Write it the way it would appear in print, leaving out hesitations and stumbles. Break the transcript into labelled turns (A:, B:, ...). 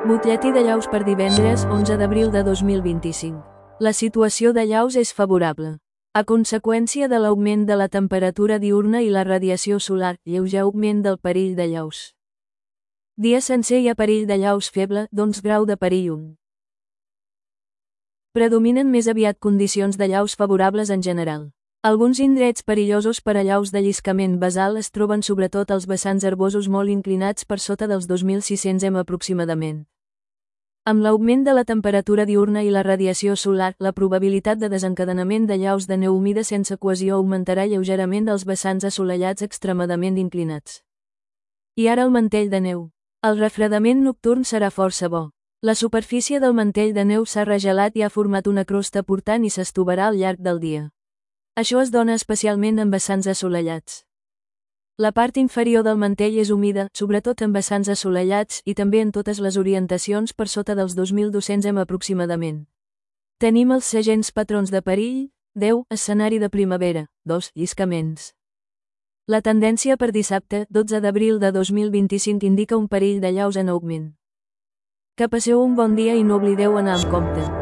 A: Butlletí de llaus per divendres 11 d'abril de 2025. La situació de llaus és favorable. A conseqüència de l'augment de la temperatura diürna i la radiació solar, lleuger augment del perill de llaus. Dia sencer hi ha perill de llaus feble, d'11 grau de perill 1. Predominen més aviat condicions de llaus favorables en general. Alguns indrets perillosos per a llaus de lliscament basal es troben sobretot als vessants herbosos molt inclinats per sota dels 2.600 m aproximadament. Amb l'augment de la temperatura diürna i la radiació solar, la probabilitat de desencadenament de llaus de neu humida sense cohesió augmentarà lleugerament als vessants assolellats extremadament inclinats. I ara el mantell de neu. El refredament nocturn serà força bo. La superfície del mantell de neu s'ha regelat i ha format una crosta portant i s'estovarà al llarg del dia. Això es dona especialment en vessants assolellats. La part inferior del mantell és humida, sobretot en vessants assolellats i també en totes les orientacions per sota dels 2.200 m aproximadament. Tenim els segents patrons de perill: 10, escenari de primavera, 2, lliscaments. La tendència per dissabte, 12 d'abril de 2025 indica un perill de llaus en augment. Que passeu un bon dia i no oblideu anar amb compte.